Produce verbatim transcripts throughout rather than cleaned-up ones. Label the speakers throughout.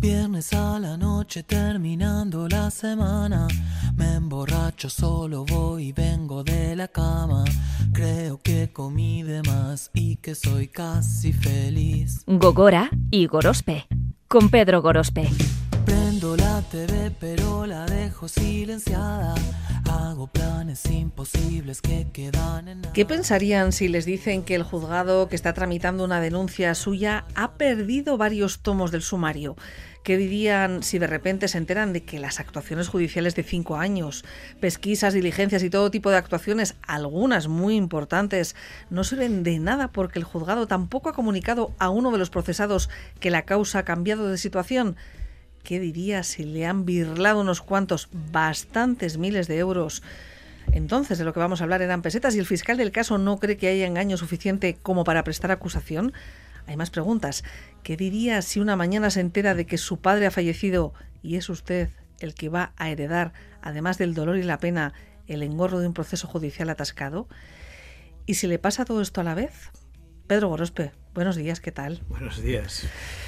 Speaker 1: Viernes a la noche terminando la semana, me emborracho, solo voy y vengo de la cama. Creo que comí de más y que soy casi feliz.
Speaker 2: Gogora y Gorospe, con Pedro Gorospe.
Speaker 1: Prendo la T V pero la dejo silenciada. Hago planes imposibles que quedan en nada.
Speaker 3: ¿Qué pensarían si les dicen que el juzgado que está tramitando una denuncia suya ha perdido varios tomos del sumario? ¿Qué dirían si de repente se enteran de que las actuaciones judiciales de cinco años, pesquisas, diligencias y todo tipo de actuaciones, algunas muy importantes, no sirven de nada porque el juzgado tampoco ha comunicado a uno de los procesados que la causa ha cambiado de situación? ¿Qué diría si le han birlado unos cuantos, bastantes miles de euros? Entonces, de lo que vamos a hablar eran pesetas y el fiscal del caso no cree que haya engaño suficiente como para prestar acusación. Hay más preguntas. ¿Qué diría si una mañana se entera de que su padre ha fallecido y es usted el que va a heredar, además del dolor y la pena, el engorro de un proceso judicial atascado? ¿Y si le pasa todo esto a la vez? Pedro Gorospe, buenos días, ¿qué tal?
Speaker 4: Buenos días.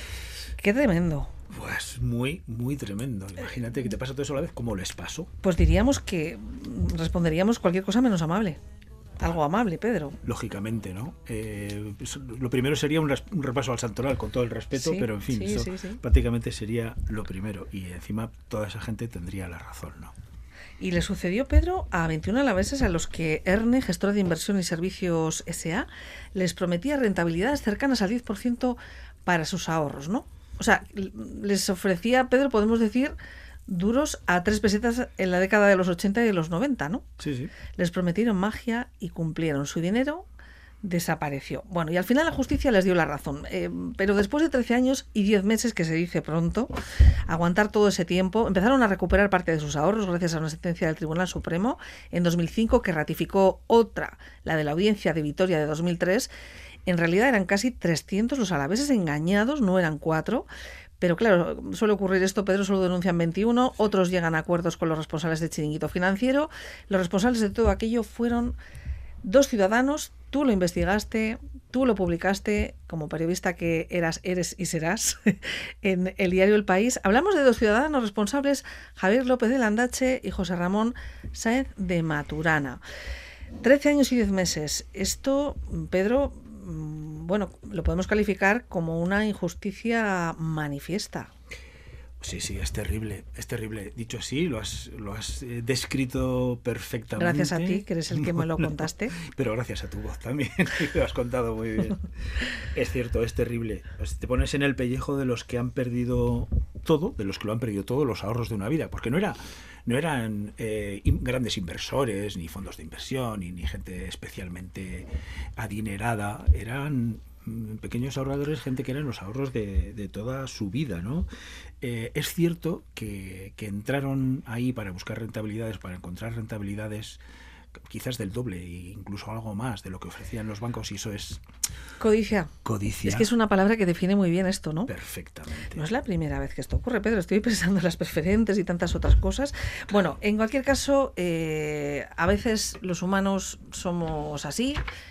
Speaker 3: Qué tremendo.
Speaker 4: Pues muy, muy tremendo. Imagínate que te pasa todo eso a la vez. ¿Cómo les pasó?
Speaker 3: Pues diríamos que responderíamos cualquier cosa menos amable. Algo amable, Pedro.
Speaker 4: Lógicamente, ¿no? Eh, lo primero sería un, res, un repaso al santoral, con todo el respeto,
Speaker 3: sí,
Speaker 4: pero en fin,
Speaker 3: sí,
Speaker 4: eso
Speaker 3: sí, sí.
Speaker 4: prácticamente sería lo primero. Y encima toda esa gente tendría la razón, ¿no?
Speaker 3: Y le sucedió, Pedro, a veintiún alaveses a los que ERNE, gestora de inversión y servicios S A, les prometía rentabilidades cercanas al diez por ciento para sus ahorros, ¿no? O sea, les ofrecía, Pedro, podemos decir, duros a tres pesetas en la década de los ochenta y de los noventa, ¿no?
Speaker 4: Sí, sí.
Speaker 3: Les prometieron magia y cumplieron. Su dinero desapareció. Bueno, y al final la justicia les dio la razón. Eh, pero después de trece años y diez meses, que se dice pronto, aguantar todo ese tiempo, empezaron a recuperar parte de sus ahorros gracias a una sentencia del Tribunal Supremo en dos mil cinco que ratificó otra, la de la Audiencia de Vitoria de dos mil tres. En realidad eran casi trescientos los alaveses engañados, no eran cuatro. Pero claro, suele ocurrir esto, Pedro, solo denuncian veintiuno, otros llegan a acuerdos con los responsables de chiringuito financiero. Los responsables de todo aquello fueron dos ciudadanos. Tú lo investigaste, tú lo publicaste como periodista que eras, eres y serás en el diario El País. Hablamos de dos ciudadanos responsables, Javier López de Landache y José Ramón Sáenz de Maturana. Trece años y diez meses. Esto, Pedro, bueno, lo podemos calificar como una injusticia manifiesta.
Speaker 4: Sí, sí, es terrible, es terrible. Dicho así, lo has, lo has eh, descrito perfectamente.
Speaker 3: Gracias a ti, que eres el que me lo contaste.
Speaker 4: No, pero gracias a tu voz también, lo has contado muy bien. Es cierto, es terrible. Pues te pones en el pellejo de los que han perdido todo, de los que lo han perdido todo, los ahorros de una vida, porque no era, no eran eh, grandes inversores, ni fondos de inversión, ni, ni gente especialmente adinerada, eran pequeños ahorradores, gente que eran los ahorros de, de toda su vida, ¿no? Eh, es cierto que, que entraron ahí para buscar rentabilidades, para encontrar rentabilidades quizás del doble e incluso algo más de lo que ofrecían los bancos, y eso es
Speaker 3: codicia.
Speaker 4: Codicia.
Speaker 3: Es que es una palabra que define muy bien esto, ¿no?
Speaker 4: Perfectamente.
Speaker 3: No es la primera vez que esto ocurre, Pedro. Estoy pensando en las preferentes y tantas otras cosas. Bueno, en cualquier caso, eh, a veces los humanos somos así.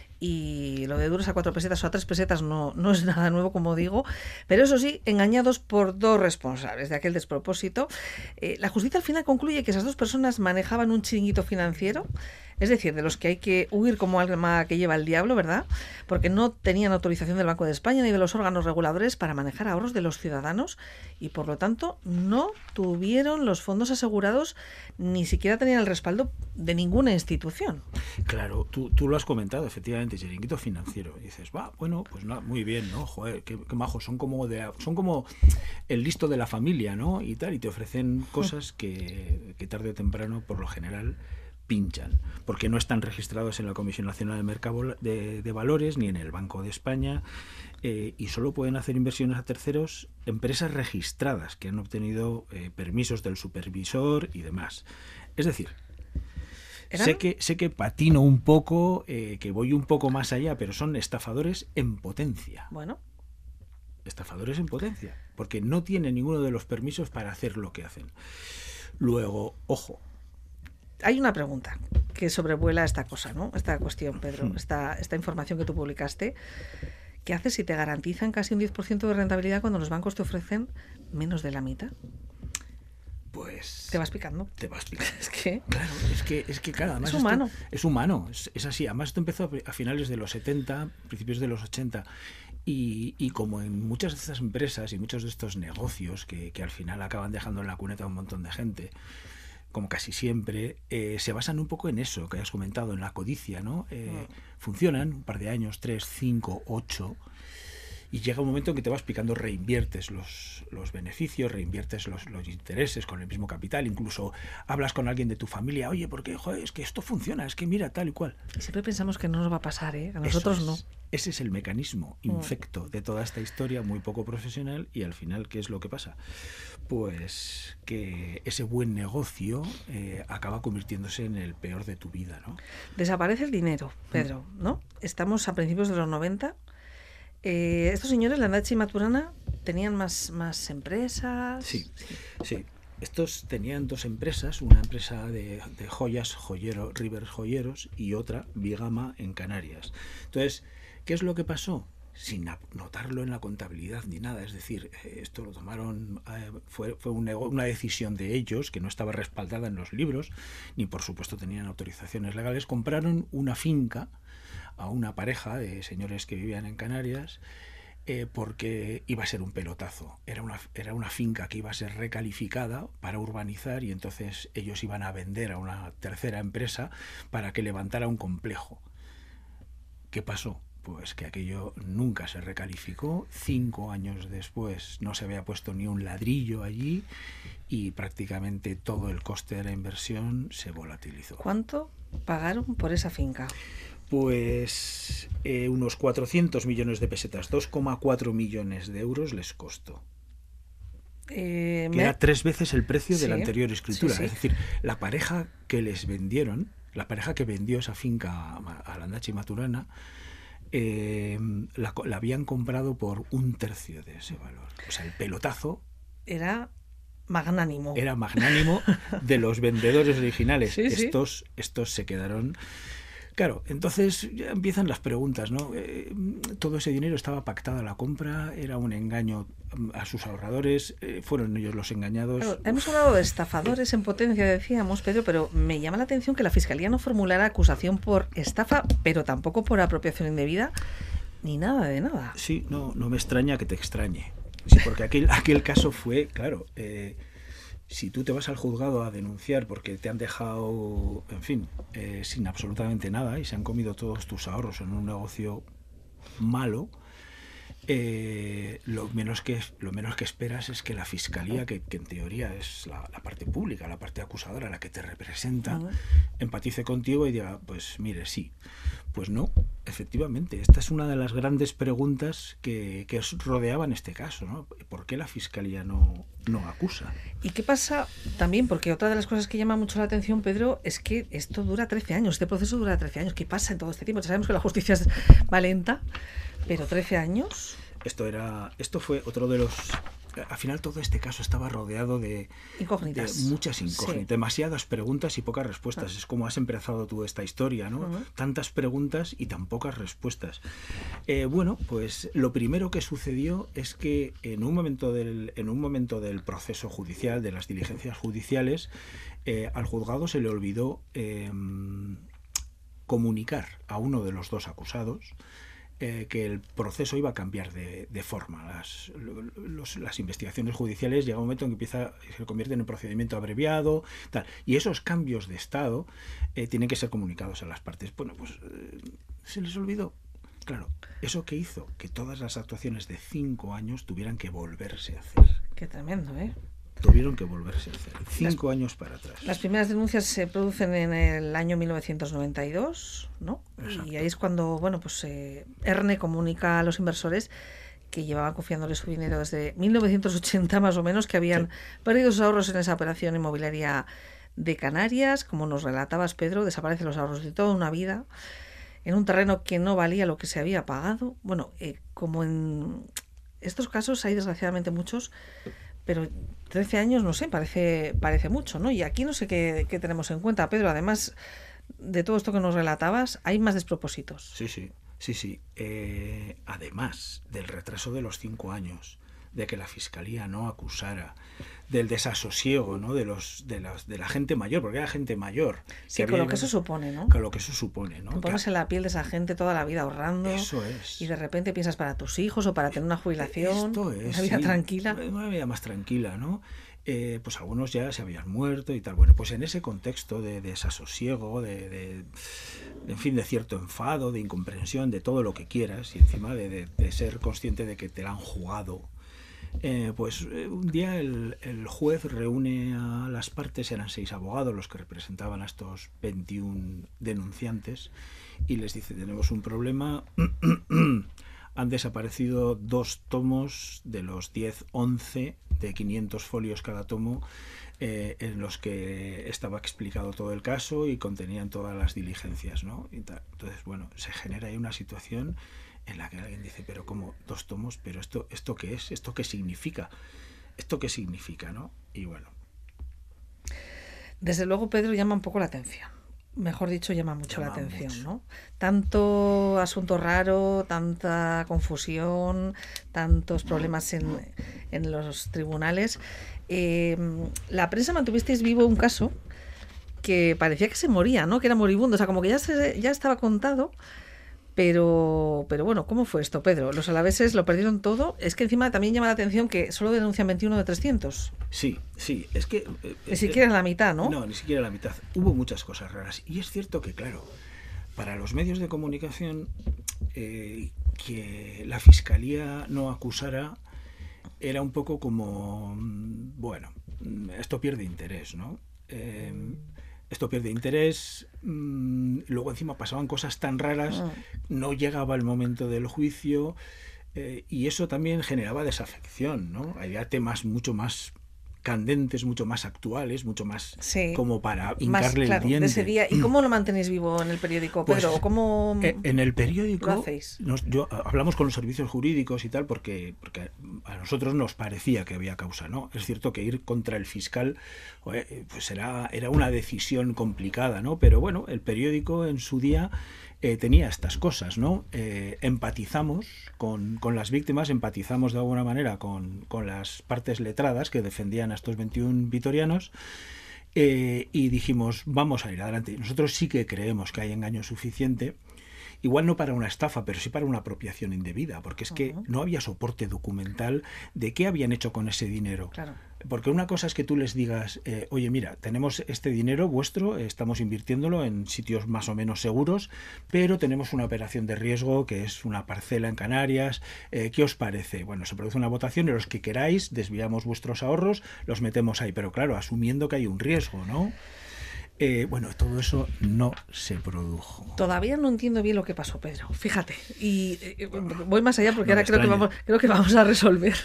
Speaker 3: Y lo de duros a cuatro pesetas o a tres pesetas no, no es nada nuevo, como digo, pero eso sí, engañados por dos responsables de aquel despropósito. Eh, la justicia al final concluye que esas dos personas manejaban un chiringuito financiero, es decir, de los que hay que huir como alma que lleva el diablo, ¿verdad? Porque no tenían autorización del Banco de España ni de los órganos reguladores para manejar ahorros de los ciudadanos y, por lo tanto, no tuvieron los fondos asegurados, ni siquiera tenían el respaldo de ninguna institución.
Speaker 4: Claro, tú, tú lo has comentado, efectivamente, chiringuito financiero. Y dices, va, bueno, pues no, muy bien, ¿no? Joder, qué, qué majos, son como de, son como el listo de la familia, ¿no? Y tal, y te ofrecen cosas que, que tarde o temprano, por lo general, pinchan, porque no están registrados en la Comisión Nacional de Mercado de, de Valores ni en el Banco de España, eh, y solo pueden hacer inversiones a terceros empresas registradas que han obtenido eh, permisos del supervisor y demás. Es decir, sé que sé que patino un poco, eh, que voy un poco más allá, pero son estafadores en potencia.
Speaker 3: Bueno.
Speaker 4: Estafadores en potencia, porque no tienen ninguno de los permisos para hacer lo que hacen. Luego, ojo.
Speaker 3: Hay una pregunta que sobrevuela esta cosa, ¿no? Esta cuestión, Pedro, esta, esta información que tú publicaste. ¿qué haces si te garantizan casi un diez por ciento de rentabilidad cuando los bancos te ofrecen menos de la mitad?
Speaker 4: Pues
Speaker 3: te vas picando.
Speaker 4: Te vas picando.
Speaker 3: Es que
Speaker 4: claro, es que es que claro, además
Speaker 3: es humano.
Speaker 4: Esto, es humano, es, es así. Además esto empezó a finales de los setenta, principios de los ochenta. Y, y como en muchas de estas empresas y muchos de estos negocios que, que al final acaban dejando en la cuneta a un montón de gente, como casi siempre, eh, se basan un poco en eso que has comentado, en la codicia, ¿no? Eh, mm. Funcionan un par de años, tres, cinco, ocho, y llega un momento en que te vas picando, reinviertes los, los beneficios, reinviertes los, los intereses con el mismo capital, incluso hablas con alguien de tu familia, oye, porque joder, es que esto funciona, es que mira, tal y cual.
Speaker 3: Y siempre pensamos que no nos va a pasar, ¿eh? A nosotros
Speaker 4: es,
Speaker 3: no.
Speaker 4: Ese es el mecanismo infecto de toda esta historia muy poco profesional, y al final, ¿qué es lo que pasa? Pues que ese buen negocio eh, acaba convirtiéndose en el peor de tu vida, ¿no?
Speaker 3: Desaparece el dinero, Pedro, ¿no? Estamos a principios de los noventa. Eh, estos señores, Landacci y Maturana, tenían más, más empresas.
Speaker 4: Sí, sí, sí. Estos tenían dos empresas, una empresa de, de joyas, joyero, Rivers Joyeros, y otra, Bigama, en Canarias. Entonces, ¿qué es lo que pasó? Sin notarlo en la contabilidad ni nada, es decir, esto lo tomaron, eh, fue, fue un nego- una decisión de ellos que no estaba respaldada en los libros, ni por supuesto tenían autorizaciones legales. Compraron una finca a una pareja de señores que vivían en Canarias, eh, porque iba a ser un pelotazo. Era una, era una finca que iba a ser recalificada para urbanizar, y entonces ellos iban a vender a una tercera empresa para que levantara un complejo. ¿Qué pasó? Pues que aquello nunca se recalificó. Cinco años después no se había puesto ni un ladrillo allí, y prácticamente todo el coste de la inversión se volatilizó.
Speaker 3: ¿Cuánto pagaron por esa finca?
Speaker 4: Pues eh, unos cuatrocientos millones de pesetas, dos coma cuatro millones de euros les costó.
Speaker 3: Eh,
Speaker 4: que
Speaker 3: me...
Speaker 4: era tres veces el precio de
Speaker 3: sí,
Speaker 4: la anterior escritura.
Speaker 3: sí, sí.
Speaker 4: Es decir, la pareja que les vendieron, la pareja que vendió esa finca a Landacci y Maturana, eh, la, la habían comprado por un tercio de ese valor. O sea, el pelotazo
Speaker 3: era magnánimo.
Speaker 4: Era magnánimo de los vendedores originales.
Speaker 3: Sí,
Speaker 4: estos,
Speaker 3: sí.
Speaker 4: estos se quedaron... Claro, entonces ya empiezan las preguntas, ¿no? Eh, todo ese dinero estaba pactada la compra, era un engaño a sus ahorradores, eh, fueron ellos los engañados.
Speaker 3: Claro, hemos hablado de estafadores en potencia, decíamos, Pedro, pero me llama la atención que la Fiscalía no formulara acusación por estafa, pero tampoco por apropiación indebida, ni nada de nada.
Speaker 4: Sí, no, no me extraña que te extrañe. Sí, porque aquel, aquel caso fue, claro... Eh, si tú te vas al juzgado a denunciar porque te han dejado, en fin, eh, sin absolutamente nada y se han comido todos tus ahorros en un negocio malo, eh, lo menos que lo menos que esperas es que la Fiscalía, que, que en teoría es la, la parte pública, la parte acusadora, la que te representa, uh-huh. empatice contigo y diga, pues mire, sí. Pues no, efectivamente, esta es una de las grandes preguntas que, que rodeaban este caso, ¿no? ¿Por qué la Fiscalía no, no acusa?
Speaker 3: ¿Y qué pasa también? Porque otra de las cosas que llama mucho la atención, Pedro, es que esto dura trece años, este proceso dura trece años. ¿Qué pasa en todo este tiempo? Ya sabemos que la justicia es, va lenta, pero trece años...
Speaker 4: Esto era, esto fue otro de los... Al final todo este caso estaba rodeado de,
Speaker 3: incógnitas.
Speaker 4: de muchas incógnitas, sí. demasiadas preguntas y pocas respuestas. Ah. Es como has empezado tú esta historia, ¿no? Uh-huh. Tantas preguntas y tan pocas respuestas. Eh, bueno, pues lo primero que sucedió es que en un momento del, en un momento del proceso judicial, de las diligencias judiciales, eh, al juzgado se le olvidó eh, comunicar a uno de los dos acusados Eh, que el proceso iba a cambiar de, de forma. Las, los, las investigaciones judiciales llega un momento en que empieza, se convierten en un procedimiento abreviado, tal, y esos cambios de estado eh, tienen que ser comunicados a las partes. Bueno, pues eh, se les olvidó. Claro, ¿eso qué hizo? Que todas las actuaciones de cinco años tuvieran que volverse a hacer.
Speaker 3: Qué tremendo, ¿eh?
Speaker 4: Tuvieron que volverse a hacer. Cinco las, años para atrás.
Speaker 3: Las primeras denuncias se producen en el año mil novecientos noventa y dos, ¿no? Exacto. Y ahí es cuando, bueno, pues eh, Erne comunica a los inversores que llevaban confiándole su dinero desde mil novecientos ochenta más o menos, que habían sí. perdido sus ahorros en esa operación inmobiliaria de Canarias. Como nos relatabas, Pedro, desaparecen los ahorros de toda una vida en un terreno que no valía lo que se había pagado. Bueno, eh, como en estos casos hay desgraciadamente muchos, pero trece años, no sé, parece parece mucho, ¿no? Y aquí no sé qué, qué tenemos en cuenta, Pedro. Además de todo esto que nos relatabas, hay más despropósitos.
Speaker 4: Sí, sí. Sí, sí. Eh, además del retraso de los cinco años, de que la Fiscalía no acusara, del desasosiego, ¿no? de los de, las, de la gente mayor, porque era gente mayor.
Speaker 3: Sí, con lo que eso supone, ¿no?
Speaker 4: Con lo que eso supone, ¿no?
Speaker 3: Te pones en la piel de esa gente toda la vida ahorrando.
Speaker 4: Eso es.
Speaker 3: Y de repente piensas para tus hijos o para tener una jubilación.
Speaker 4: Esto es,
Speaker 3: una vida
Speaker 4: sí,
Speaker 3: tranquila.
Speaker 4: Una vida más tranquila, ¿no? Eh, pues algunos ya se habían muerto y tal. Bueno, pues en ese contexto de, de desasosiego, de, de, de, en fin, de cierto enfado, de incomprensión, de todo lo que quieras, y encima de, de, de ser consciente de que te la han jugado, eh, pues eh, un día el, el juez reúne a las partes, eran seis abogados los que representaban a estos veintiún denunciantes, y les dice: tenemos un problema. Han desaparecido dos tomos de los diez, once de quinientos folios cada tomo, eh, en los que estaba explicado todo el caso y contenían todas las diligencias, ¿no? Y tal. Entonces, bueno, se genera ahí una situación en la que alguien dice: pero ¿cómo dos tomos? ¿Pero esto, esto qué es? ¿Esto qué significa? ¿Esto qué significa, no? Y bueno.
Speaker 3: Desde luego, Pedro, llama un poco la atención. Mejor dicho, llama mucho llama la atención,
Speaker 4: mucho.
Speaker 3: ¿no? Tanto asunto raro, tanta confusión, tantos problemas en, en los tribunales. Eh, la prensa mantuvisteis vivo un caso que parecía que se moría, ¿no? Que era moribundo, o sea, como que ya, se, ya estaba contado. Pero, pero bueno, ¿cómo fue esto, Pedro? Los alaveses lo perdieron todo. Es que encima también llama la atención que solo denuncian veintiuno de trescientos.
Speaker 4: Sí, sí, es que...
Speaker 3: Eh, ni siquiera eh, la mitad, ¿no?
Speaker 4: No, ni siquiera la mitad. Hubo muchas cosas raras. Y es cierto que, claro, para los medios de comunicación, eh, que la Fiscalía no acusara era un poco como, bueno, esto pierde interés, ¿no? Eh, Esto pierde interés, mmm, luego encima pasaban cosas tan raras, no llegaba el momento del juicio, eh, y eso también generaba desafección, ¿no? Había temas mucho más candentes, mucho más actuales, mucho más
Speaker 3: sí,
Speaker 4: como para hincarle
Speaker 3: más, claro,
Speaker 4: el diente.
Speaker 3: De ese día. ¿Y cómo lo mantenéis vivo en el periódico, Pedro?
Speaker 4: Pues,
Speaker 3: ¿Cómo
Speaker 4: en el periódico
Speaker 3: lo hacéis?
Speaker 4: Nos, yo, hablamos con los servicios jurídicos y tal porque, porque a nosotros nos parecía que había causa, ¿no? Es cierto que ir contra el fiscal pues era, era una decisión complicada, ¿no? Pero bueno, el periódico en su día eh, tenía estas cosas, ¿no? Eh, empatizamos con, con las víctimas, empatizamos de alguna manera con, con las partes letradas que defendían a estos veintiún vitorianos, eh, y dijimos, vamos a ir adelante. Nosotros sí que creemos que hay engaño suficiente, igual no para una estafa, pero sí para una apropiación indebida, porque es que uh-huh. no había soporte documental de qué habían hecho con ese dinero.
Speaker 3: Claro.
Speaker 4: Porque una cosa es que tú les digas, eh, oye, mira, tenemos este dinero vuestro, estamos invirtiéndolo en sitios más o menos seguros, pero tenemos una operación de riesgo que es una parcela en Canarias, eh, ¿qué os parece? Bueno, se produce una votación y los que queráis desviamos vuestros ahorros, los metemos ahí, pero claro, asumiendo que hay un riesgo, ¿no? Eh, bueno, todo eso no se produjo.
Speaker 3: Todavía no entiendo bien lo que pasó, Pedro. Fíjate. Y eh, voy más allá porque
Speaker 4: no
Speaker 3: ahora creo que, vamos, creo que vamos a resolver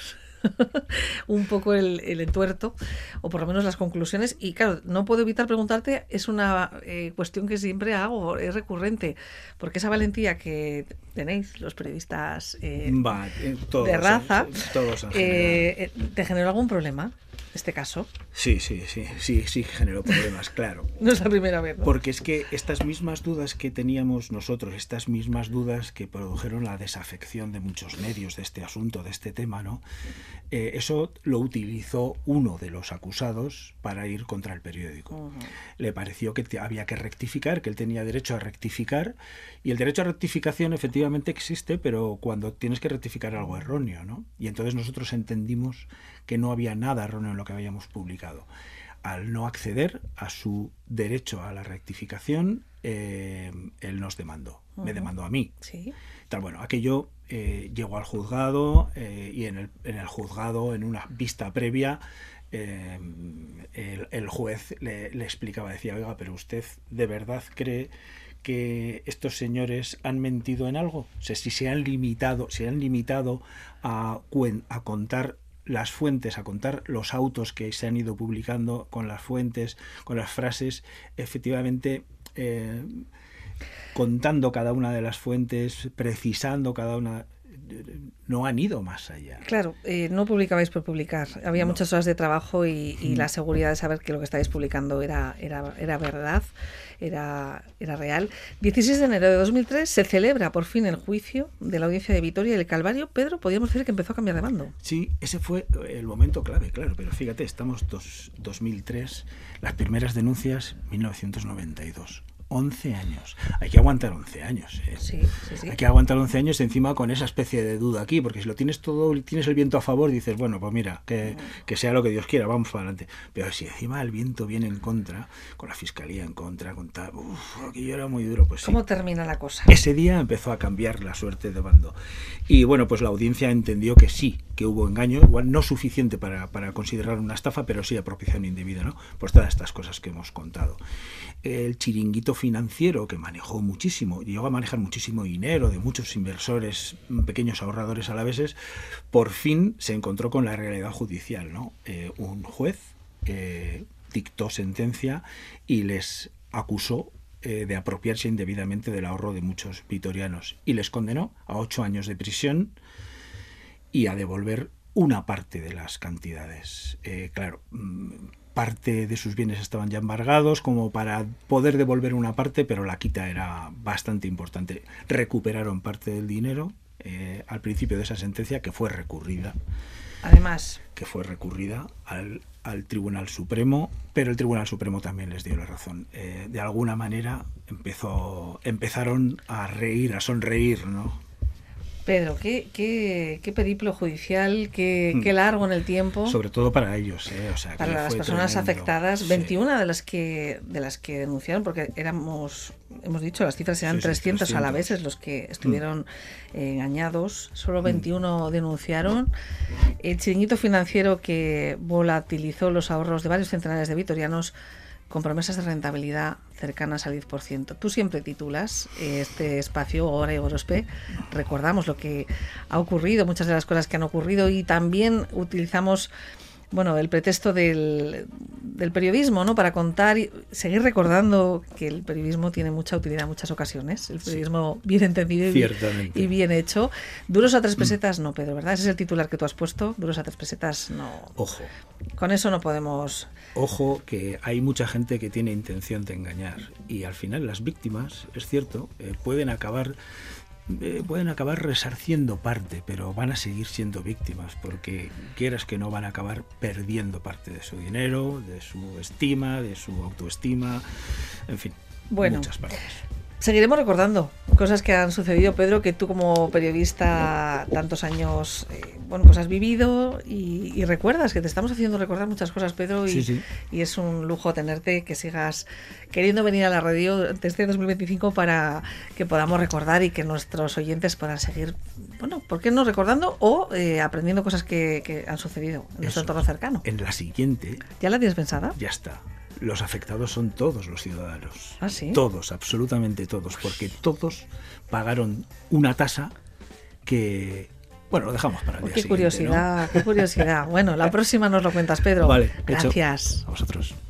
Speaker 3: un poco el, el entuerto, o por lo menos las conclusiones. Y claro, no puedo evitar preguntarte, es una eh, cuestión que siempre hago, es recurrente, porque esa valentía que tenéis los periodistas eh,
Speaker 4: Va, eh, todos,
Speaker 3: de raza,
Speaker 4: eh, todos en
Speaker 3: eh, ¿te generó algún problema este caso?
Speaker 4: Sí, sí, sí, sí, sí generó problemas, claro.
Speaker 3: No es la primera vez, ¿no?
Speaker 4: Porque es que estas mismas dudas que teníamos nosotros, estas mismas dudas que produjeron la desafección de muchos medios de este asunto, de este tema, ¿no? Eh, eso lo utilizó uno de los acusados para ir contra el periódico. Uh-huh. Le pareció que te, había que rectificar, que él tenía derecho a rectificar, y el derecho a rectificación efectivamente existe, pero cuando tienes que rectificar algo erróneo, ¿no? Y entonces nosotros entendimos que no había nada erróneo en lo que habíamos publicado. Al no acceder a su derecho a la rectificación, eh, él nos demandó, uh-huh. me demandó a mí.
Speaker 3: Sí.
Speaker 4: Tal, bueno, aquello eh, llegó al juzgado eh, y en el, en el juzgado, en una vista previa, eh, el, el juez le, le explicaba, decía, oiga, pero usted de verdad cree que estos señores han mentido en algo. O sea, si se han limitado, se han limitado a, a contar las fuentes, a contar los autos que se han ido publicando con las fuentes, con las frases, efectivamente eh, contando cada una de las fuentes, precisando cada una. no han ido más allá.
Speaker 3: Claro, eh, no publicabais por publicar. Había no. muchas horas de trabajo y, y mm. la seguridad de saber que lo que estáis publicando era, era, era verdad, era, era real. dieciséis de enero de dos mil tres se celebra por fin el juicio de la audiencia de Vitoria y el Calvario. Pedro, podríamos decir que empezó a cambiar de bando.
Speaker 4: Sí, ese fue el momento clave, claro, pero fíjate, estamos dos, dos mil tres, las primeras denuncias, mil novecientos noventa y dos. once años. Hay que aguantar once años. ¿eh?
Speaker 3: Sí, sí, sí.
Speaker 4: Hay que aguantar once años encima con esa especie de duda aquí, porque si lo tienes todo, tienes el viento a favor, dices, bueno, pues mira, que, que sea lo que Dios quiera, vamos para adelante. Pero si encima el viento viene en contra, con la fiscalía en contra, con tal, uff, aquello era muy duro, pues sí.
Speaker 3: ¿Cómo termina la cosa?
Speaker 4: Ese día empezó a cambiar la suerte de bando. Y bueno, pues la audiencia entendió que sí, que hubo engaño, igual no suficiente para, para considerar una estafa, pero sí apropiación indebida, ¿no? Pues todas estas cosas que hemos contado. El chiringuito financiero, que manejó muchísimo, llegó a manejar muchísimo dinero de muchos inversores, pequeños ahorradores alaveses, por fin se encontró con la realidad judicial, ¿no? Eh, un juez eh, dictó sentencia y les acusó eh, de apropiarse indebidamente del ahorro de muchos vitorianos y les condenó a ocho años de prisión y a devolver una parte de las cantidades. Eh, claro, parte de sus bienes estaban ya embargados como para poder devolver una parte, pero la quita era bastante importante. Recuperaron parte del dinero eh, al principio de esa sentencia, que fue recurrida.
Speaker 3: Además,
Speaker 4: que fue recurrida al, al Tribunal Supremo, pero el Tribunal Supremo también les dio la razón. Eh, de alguna manera empezó, empezaron a reír, a sonreír, ¿no?
Speaker 3: Pedro, qué, qué, qué periplo judicial, qué, qué largo en el tiempo.
Speaker 4: Sobre todo para ellos, ¿eh? O sea,
Speaker 3: para las personas
Speaker 4: tremendo.
Speaker 3: afectadas.
Speaker 4: Sí.
Speaker 3: veintiuna de las que de las que denunciaron, porque éramos, hemos dicho, las cifras eran sí, sí, trescientos, trescientos alaveses los que estuvieron mm. eh, engañados. Solo veintiuno mm. denunciaron. El chiringuito financiero que volatilizó los ahorros de varios centenares de vitorianos con promesas de rentabilidad cercanas al diez por ciento. Tú siempre titulas este espacio, Gora y Gorospe, recordamos lo que ha ocurrido, muchas de las cosas que han ocurrido, y también utilizamos, bueno, el pretexto del, del periodismo, ¿no?, para contar y seguir recordando que el periodismo tiene mucha utilidad en muchas ocasiones, el periodismo sí. bien entendido y bien, y bien hecho. Duros a tres pesetas, no, Pedro, ¿verdad? Ese es el titular que tú has puesto, duros a tres pesetas, no.
Speaker 4: Ojo.
Speaker 3: Con eso no podemos...
Speaker 4: Ojo, que hay mucha gente que tiene intención de engañar y al final las víctimas, es cierto, eh, pueden acabar eh, pueden acabar resarciendo parte, pero van a seguir siendo víctimas porque quieras que no van a acabar perdiendo parte de su dinero, de su estima, de su autoestima, en fin,
Speaker 3: bueno,
Speaker 4: muchas partes.
Speaker 3: Seguiremos recordando cosas que han sucedido, Pedro, que tú como periodista tantos años, eh, bueno, pues has vivido y, y recuerdas, que te estamos haciendo recordar muchas cosas, Pedro, y,
Speaker 4: sí, sí.
Speaker 3: y es un lujo tenerte, que sigas queriendo venir a la radio desde este dos mil veinticinco para que podamos recordar y que nuestros oyentes puedan seguir, bueno, ¿por qué no recordando o eh, aprendiendo cosas que, que han sucedido en nuestro entorno cercano?
Speaker 4: En la siguiente...
Speaker 3: ¿Ya la tienes pensada?
Speaker 4: Ya está. Los afectados son todos los ciudadanos.
Speaker 3: ¿Ah, sí?
Speaker 4: Todos, absolutamente todos, porque todos pagaron una tasa que... Bueno, lo dejamos para el día
Speaker 3: qué
Speaker 4: siguiente,
Speaker 3: curiosidad,
Speaker 4: ¿no?
Speaker 3: Qué curiosidad. Bueno, la próxima nos lo cuentas, Pedro.
Speaker 4: Vale,
Speaker 3: gracias.
Speaker 4: Hecho. A vosotros.